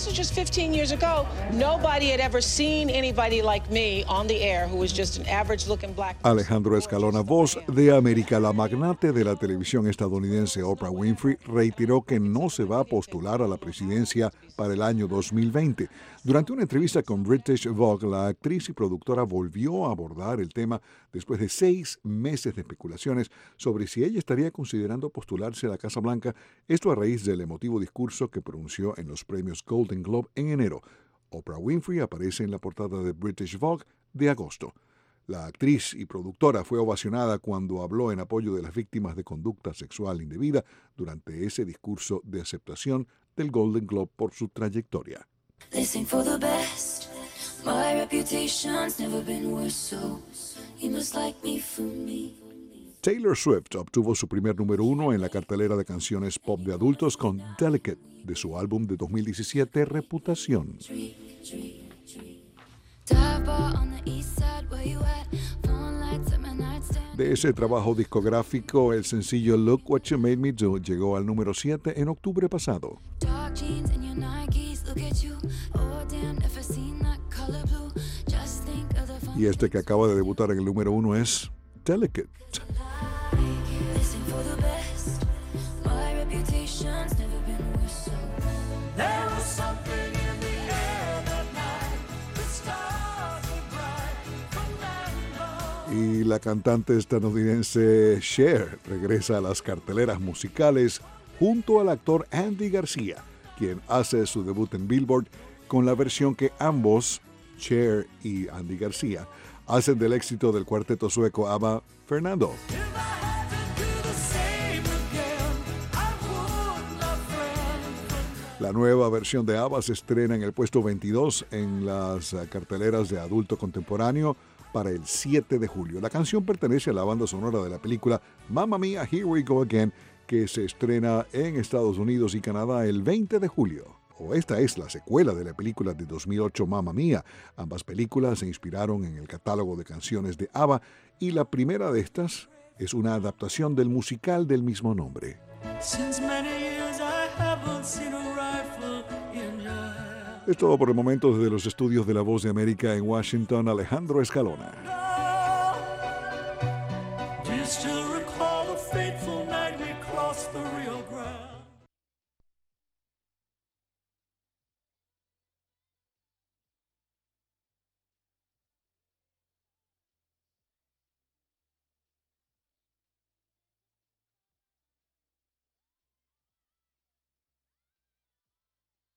this is just 15 years ago. Nobody had ever seen anybody like me on the air who was just an average-looking black person. Alejandro Escalona, voz de América. La magnate de la televisión estadounidense Oprah Winfrey reiteró que no se va a postular a la presidencia para el año 2020. Durante una entrevista con British Vogue, la actriz y productora volvió a abordar el tema después de 6 meses de especulaciones sobre si ella estaría considerando postularse a la Casa Blanca, esto a raíz del emotivo discurso que pronunció en los premios Golden Globe en enero. Oprah Winfrey aparece en la portada de British Vogue de agosto. La actriz y productora fue ovacionada cuando habló en apoyo de las víctimas de conducta sexual indebida durante ese discurso de aceptación del Golden Globe por su trayectoria. Listen for the best. My reputation's never been worse, so you must like me for me. Taylor Swift obtuvo su primer número 1 en la cartelera de canciones pop de adultos con Delicate, de su álbum de 2017, Reputación. De ese trabajo discográfico, el sencillo Look What You Made Me Do llegó al número 7 en octubre pasado. Y este que acaba de debutar en el número 1 es Delicate. Y la cantante estadounidense Cher regresa a las carteleras musicales junto al actor Andy García, quien hace su debut en Billboard con la versión que ambos, Cher y Andy García, hacen del éxito del cuarteto sueco ABBA, Fernando. La nueva versión de ABBA se estrena en el puesto 22 en las carteleras de adulto contemporáneo para el 7 de julio. La canción pertenece a la banda sonora de la película Mamma Mia, Here We Go Again, que se estrena en Estados Unidos y Canadá el 20 de julio. Esta es la secuela de la película de 2008 Mamma Mia. Ambas películas se inspiraron en el catálogo de canciones de ABBA y la primera de estas es una adaptación del musical del mismo nombre. Es todo por el momento desde los estudios de La Voz de América en Washington. Alejandro Escalona.